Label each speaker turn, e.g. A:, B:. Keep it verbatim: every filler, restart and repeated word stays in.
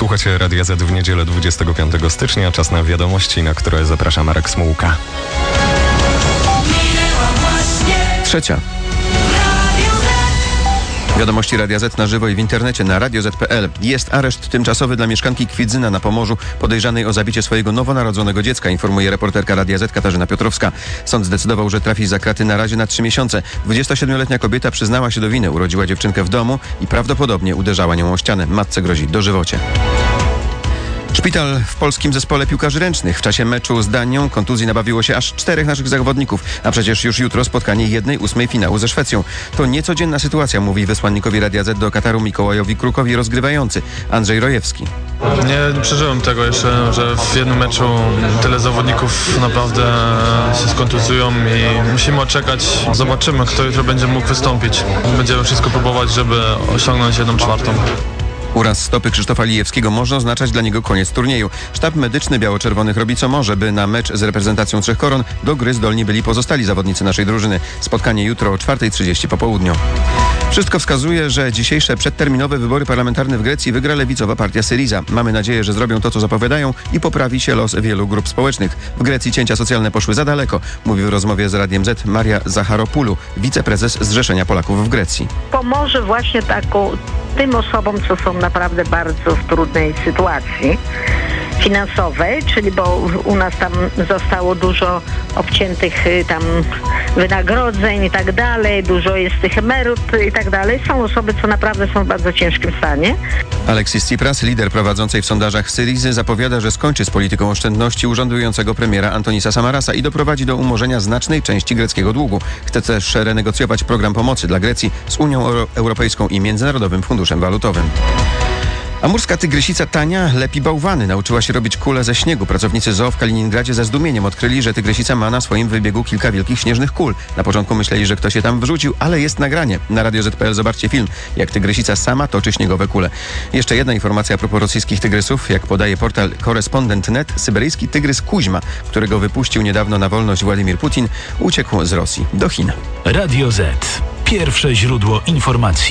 A: Słuchacie Radia Z w niedzielę dwudziestego piątego stycznia. Czas na wiadomości, na które zaprasza Marek Smułka.
B: Trzecia. Wiadomości Radia Z na żywo i w internecie na radio zet kropka pe el. Jest areszt tymczasowy dla mieszkanki Kwidzyna na Pomorzu, podejrzanej o zabicie swojego nowonarodzonego dziecka, informuje reporterka Radia Z Katarzyna Piotrowska. Sąd zdecydował, że trafi za kraty na razie na trzy miesiące. dwudziestosiedmioletnia kobieta przyznała się do winy, urodziła dziewczynkę w domu i prawdopodobnie uderzała nią o ścianę. Matce grozi dożywocie. Szpital w polskim zespole piłkarzy ręcznych. W czasie meczu z Danią kontuzji nabawiło się aż czterech naszych zawodników, a przecież już jutro spotkanie jednej ósmej finału ze Szwecją. To niecodzienna sytuacja, mówi wysłannikowi Radia Z do Kataru Mikołajowi Krukowi rozgrywający Andrzej Rojewski.
C: Nie przeżyłem tego jeszcze, że w jednym meczu tyle zawodników naprawdę się skontuzują i musimy odczekać. Zobaczymy, kto jutro będzie mógł wystąpić. Będziemy wszystko próbować, żeby osiągnąć jedną czwartą.
B: Uraz stopy Krzysztofa Lijewskiego może oznaczać dla niego koniec turnieju. Sztab medyczny biało-czerwonych robi co może, by na mecz z reprezentacją Trzech Koron do gry zdolni byli pozostali zawodnicy naszej drużyny. Spotkanie jutro o czwarta trzydzieści po południu. Wszystko wskazuje, że dzisiejsze przedterminowe wybory parlamentarne w Grecji wygra lewicowa partia Syriza. Mamy nadzieję, że zrobią to, co zapowiadają i poprawi się los wielu grup społecznych. W Grecji cięcia socjalne poszły za daleko, mówi w rozmowie z Radiem Z Maria Zacharopoulou, wiceprezes Zrzeszenia Polaków w Grecji.
D: Pomoże właśnie taką tym osobom, co są naprawdę bardzo w trudnej sytuacji finansowej, czyli bo u nas tam zostało dużo obciętych tam wynagrodzeń i tak dalej, dużo jest tych emeryt i tak dalej. Są osoby, co naprawdę są w bardzo ciężkim stanie.
B: Alexis Tsipras, lider prowadzącej w sondażach Syrizy, zapowiada, że skończy z polityką oszczędności urzędującego premiera Antonisa Samarasa i doprowadzi do umorzenia znacznej części greckiego długu. Chce też renegocjować program pomocy dla Grecji z Unią Euro- Europejską i Międzynarodowym Funduszem Walutowym. Amurska tygrysica Tania lepi bałwany. Nauczyła się robić kule ze śniegu. Pracownicy zoo w Kaliningradzie ze zdumieniem odkryli, że tygrysica ma na swoim wybiegu kilka wielkich śnieżnych kul. Na początku myśleli, że ktoś je tam wrzucił, ale jest nagranie. Na radio zet kropka pe el zobaczcie film, jak tygrysica sama toczy śniegowe kule. Jeszcze jedna informacja a propos rosyjskich tygrysów. Jak podaje portal Korespondent kropka net, syberyjski tygrys Kuźma, którego wypuścił niedawno na wolność Władimir Putin, uciekł z Rosji do Chin.
E: Radio Z. Pierwsze źródło informacji.